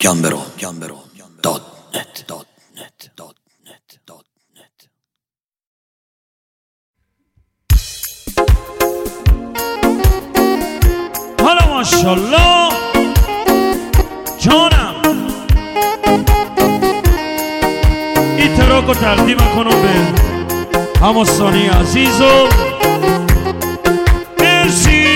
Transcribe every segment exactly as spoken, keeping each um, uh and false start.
گمبرو گمبرو دات نت دات نت دات نت دات نت. حالا ماشالله جانم این تراک رو تقدیم کنم به همستانی عزیز و مرسی.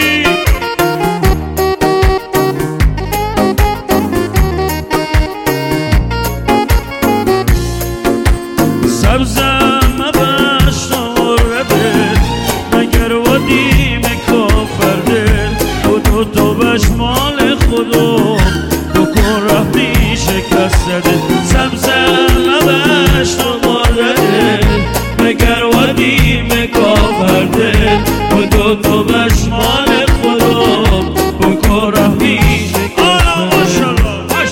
سبزم بشت آمره دل مگر ودیم کافر دل و دو تو بشمال خودو بکن رفتی شکست دل. سبزم بشت آمره دل مگر ودیم کافر دل و دو تو بشمال خودو بکن رفتی شکست دل.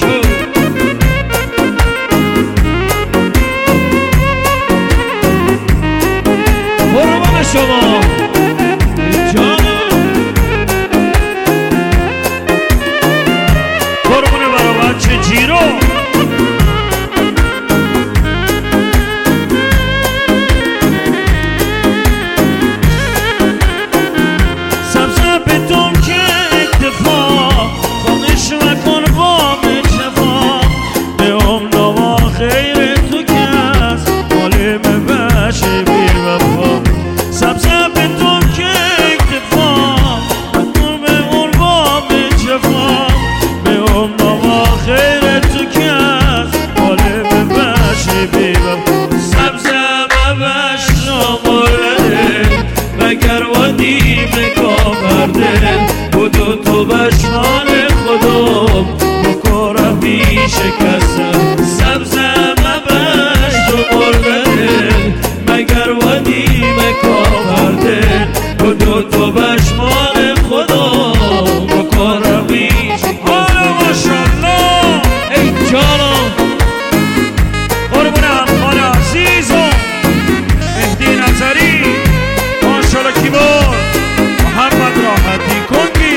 شما قربونه برا بچه جیرو سبزه بدون که اکتفا خودش مکن وام جفا به ام نما خیر تو کس مالیم بشه بیر وفا. سبزه بدون که اکتفا مکن به اون وام جفا به ام نما خیر تو کس مالیم بشه بیر وفا. سبزه مبش نامرده مگر ودیم کافر دل و دو تو بشمال خودم بکن رفتی شکستم. سبزه مبش نامرده مگر ودیم کافر دل و دو تو بشمال خودم بکن رفتی شکستم. ماشالله ای جانم قربون همخان عزیزم مهدی نظری ماشالله کیبورد محمد راحتی کنگی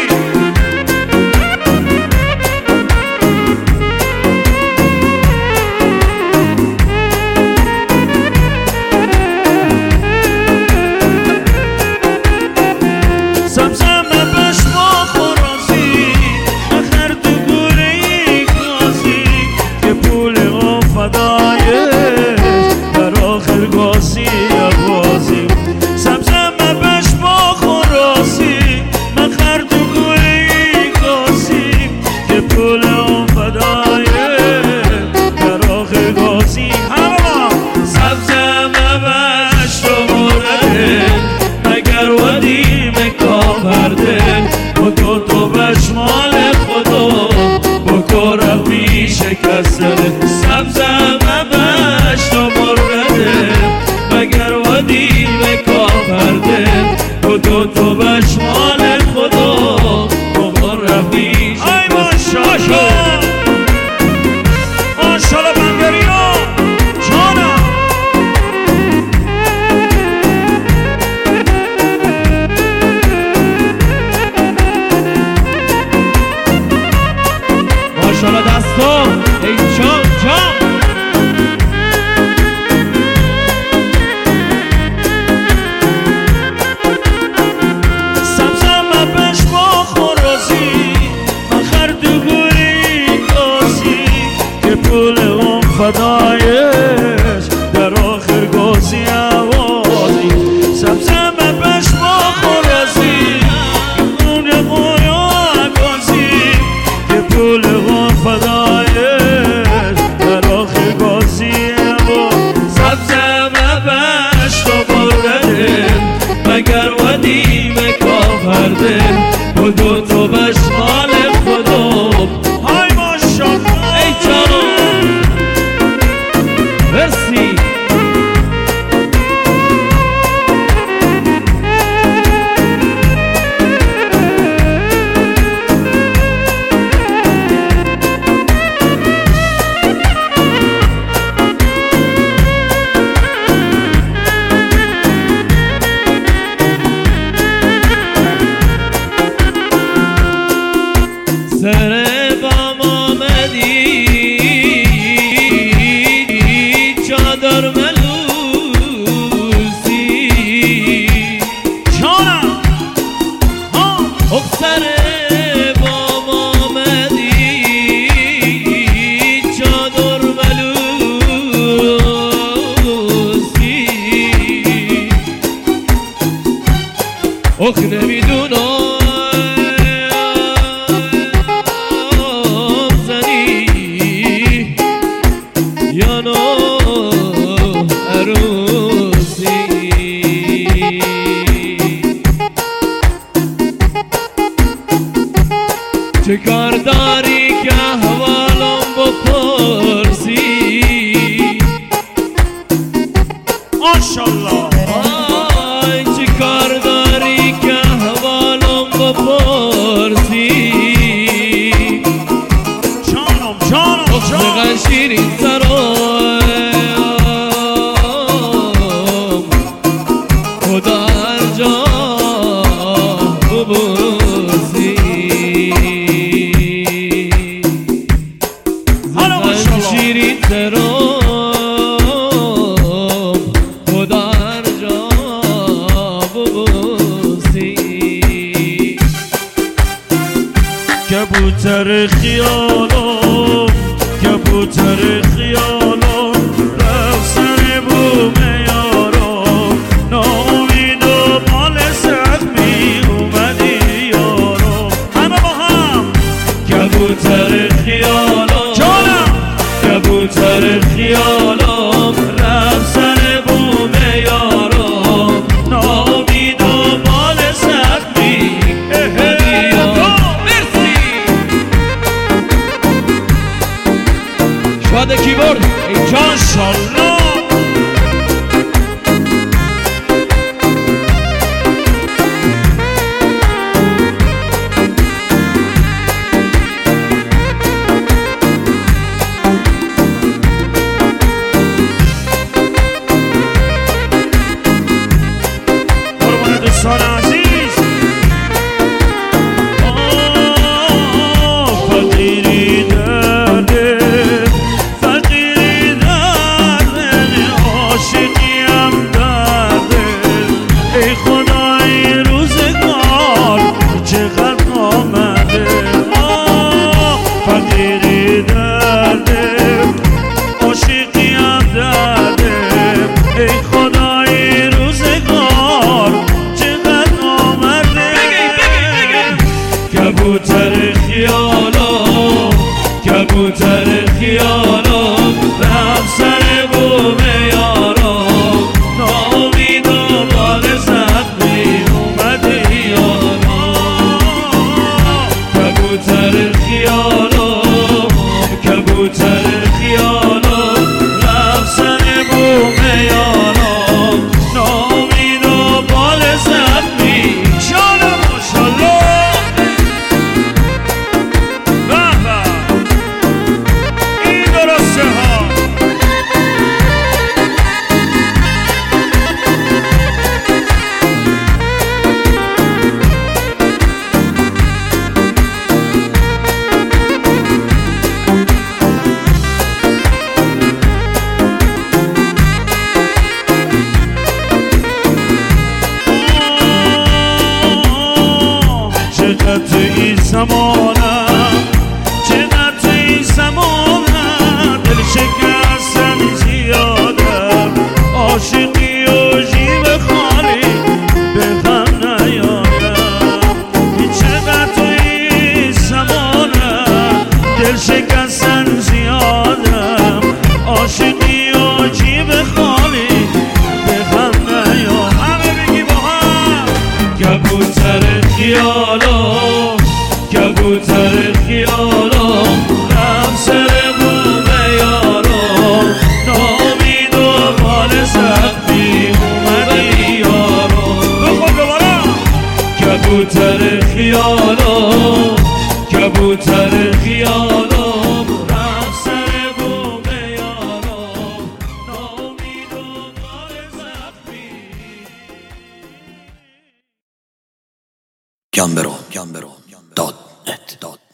سبزم بش ما خورازی اخر تو گوری گازی که پول و فدایش در آخر گازی عوازی. سبزم بش ما خورازی اخر تو گوری گازی که پول و فدایش در آخر گازی. همه سبزم بش تو مرده مگر ودیم کافر دل و تو تو بشمال خودو بکن رفتی شکست دل. سبزم بش تو مرده مگر ودیم کافر دل و تو تو بشمال خودو بکن رفتی شکست دل. ای ماشالله ماشالله بندرینا جانم ماشالله دستا ای جان جان سبزم بش با خورازی مخر تو گوری گازی که پول اون فدایش در آخر گازی عوازی. سبزم بش با خورازی اون قویا گازی که پول اون فدایش در آخر گازی عوازی. سبزم بش تو برده مگر ودیم کافر دل و دو تو بشمال خودم. های ماشالله ای جانم مرسی. آخ نمیدونم زنی یا نه عروسی چه کار داری که احوالم بپرسی ماشالله آی چه کار داری که احوالم بپرسی جانم جانم جانم شیرین سرم خدا هر جا ببوسی شیرین سرم خدا هر جا ببوسی کبوتر خیالم کبوتر خیالم رفت سر بوم یارم ناامید و مال زخمی اومدی یارم همه با هم کبوتر خیالم جانم کبوتر خیالم رفت سر بوم یارم ناامید و مال زخمی اومدی یارم مرسی شاد کیبورد ای جان ماشالله قربان دوستان عزیز آه فقیری درده فقیری درده عاشقیم درده ای خدای روزگار چقدر آمده آه فقیری درده عاشقیم درده ای خدای روزگار چقدر آمده کبوتر خیالم کبوتر خیالم رفت سر بوم یارم ناامید و بال زخمی اومدی یارم کبوتر خیالم کبوتر خیالم رفت سر بوم یارم ناامید و بال زخمی جانم ماشالله به به این درسته ها چقدر تو این زمانم چقدر تو این زمانم دل شکستن زیادم عاشقی و جیب خالی به غم نیادم چقدر تو این زمانم دل شکستن زیادم عاشقی و جیب خالی به غم نیادم همه بگی با هم کبوتر خیالم کبوتر خیالم رفت سر بوم یارم ناامید و بال زخمی اومدی یارم بخور دوباره کبوتر خیالم کبوتر خیالم رفت سر بوم یارم ناامید و بال زخمی جانبرو جانبرو داد نت داد